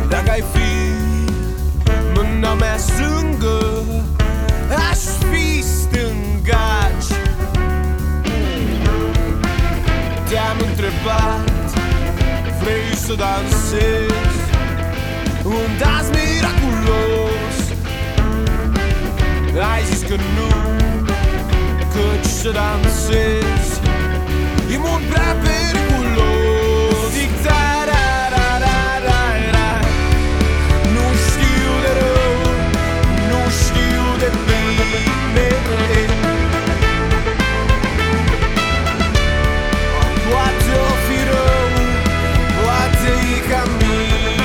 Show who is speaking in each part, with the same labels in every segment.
Speaker 1: Dacă ai fi mâna mea stângă, aș fi stângaci. Te-am întrebat, vrei să dansezi un dans miraculos? Ai zis că nu, căci să dansezi e mult prea periculos. Zic-ta-ra-ra-ra-ra-ra, nu știu de rău, nu știu de bine. Poate o fi rău, poate e ca mine.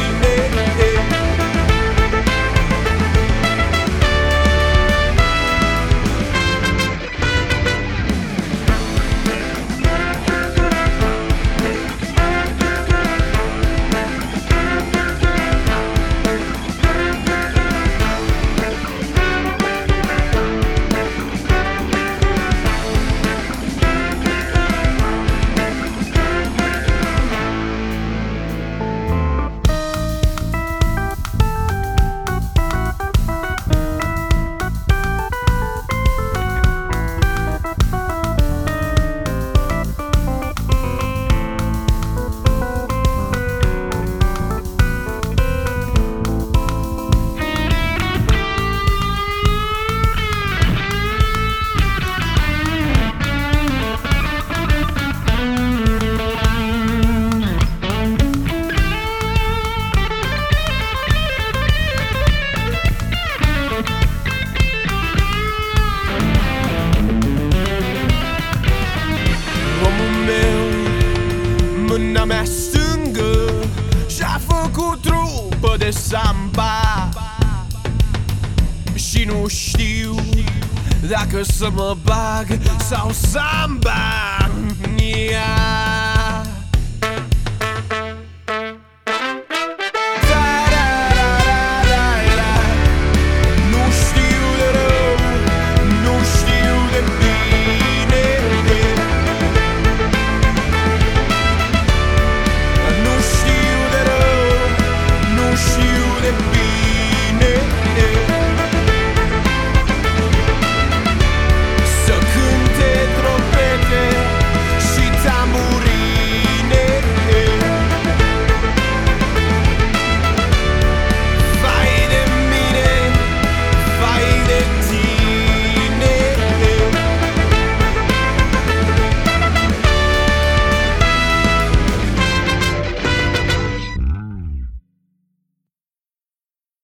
Speaker 1: Mâna mea stângă și-a făcut trupă de samba și nu știu dacă să mă bag sau samba.